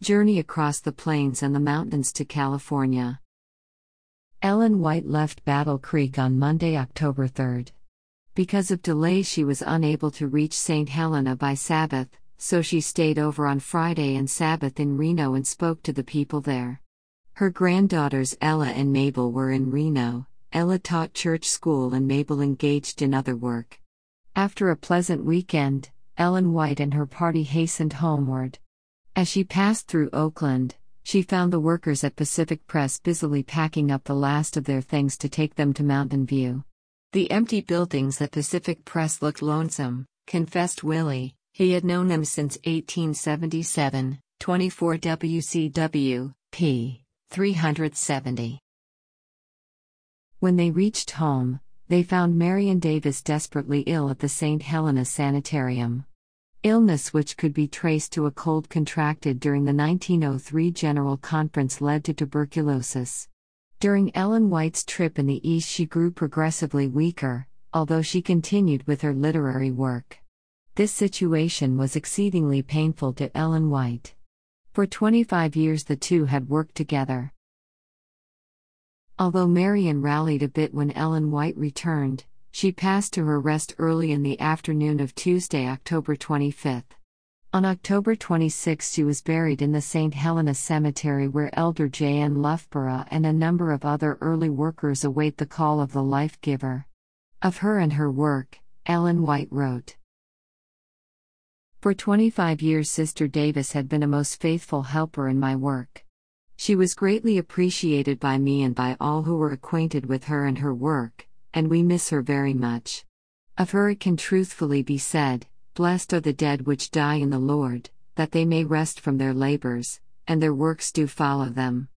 Journey across the plains and the mountains to California. Ellen White left Battle Creek on Monday, October 3rd. Because of delays, she was unable to reach St. Helena by Sabbath, so she stayed over on Friday and Sabbath in Reno and spoke to the people there. Her granddaughters Ella and Mabel were in Reno. Ella taught church school and Mabel engaged in other work. After a pleasant weekend, Ellen White and her party hastened homeward. As she passed through Oakland, she found the workers at Pacific Press busily packing up the last of their things to take them to Mountain View. The empty buildings at Pacific Press looked lonesome, confessed Willie. He had known them since 1877, 24 WCW, p. 370. When they reached home, they found Marion Davis desperately ill at the St. Helena Sanitarium. Illness which could be traced to a cold contracted during the 1903 General Conference led to tuberculosis. During Ellen White's trip in the East, she grew progressively weaker, although she continued with her literary work. This situation was exceedingly painful to Ellen White. For 25 years the two had worked together. Although Marion rallied a bit when Ellen White returned, she passed to her rest early in the afternoon of Tuesday, October 25. On October 26 she was buried in the St. Helena Cemetery, where Elder J. N. Loughborough and a number of other early workers await the call of the life-giver. Of her and her work, Ellen White wrote, "For 25 years Sister Davis had been a most faithful helper in my work. She was greatly appreciated by me and by all who were acquainted with her and her work, and we miss her very much. Of her it can truthfully be said, 'Blessed are the dead which die in the Lord, that they may rest from their labors, and their works do follow them.'